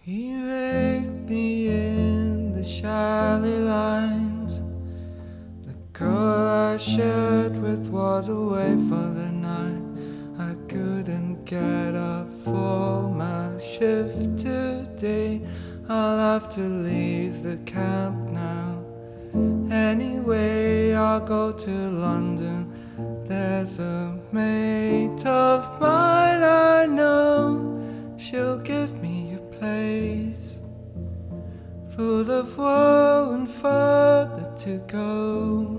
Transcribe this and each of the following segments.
He raped me in the shallow lines. The girl I shared with was away for the night. I couldn't get up for my shift today. I'll have to leave the camp now. Anyway, I'll go to London. There's a mate of mine I know. She'll give me a place full of woe and further to go.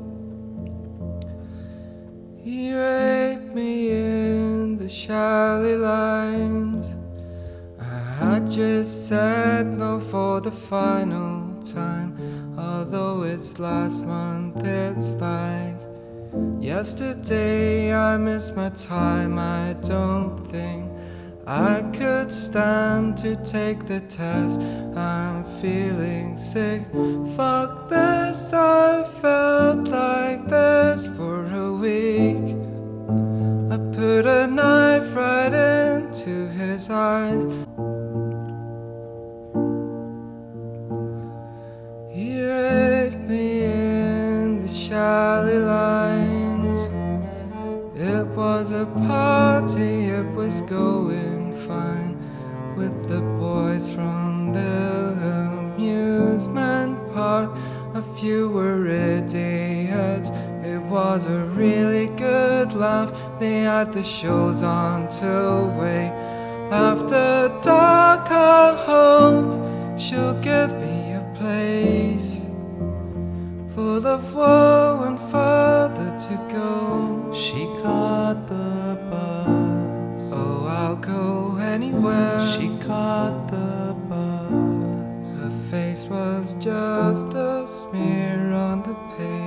He raped me in the shallow lines. I just said no for the final time. Although it's last month, it's like yesterday. I miss my time. I don't think I could stand to take the test. I'm feeling sick. Fuck this, I felt like this for a week. I put a knife right into his eyes. He raped me in the shallow lines. It was a party, it was going fine with the boys from the amusement park. A few were idiots, it was a really good laugh. They had the shows on till way after dark. I hope she'll give me a place full of woe and further to go. She caught the bus. Oh, I'll go anywhere. She caught the bus. Her face was just a smear on the page.